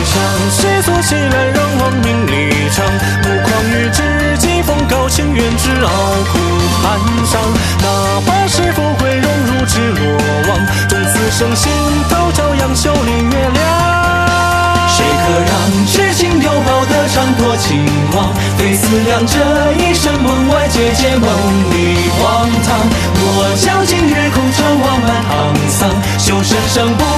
上，谁所喜来让亡命离场？目狂于至，疾风高情远之傲骨寒伤。哪怕是否会融入至罗网，终此生心头朝阳修炼月亮。 谁可让痴情丢包的长多情望？非思量这一生梦外结界，梦里荒唐。我将今日空穿望满沧桑，修身生不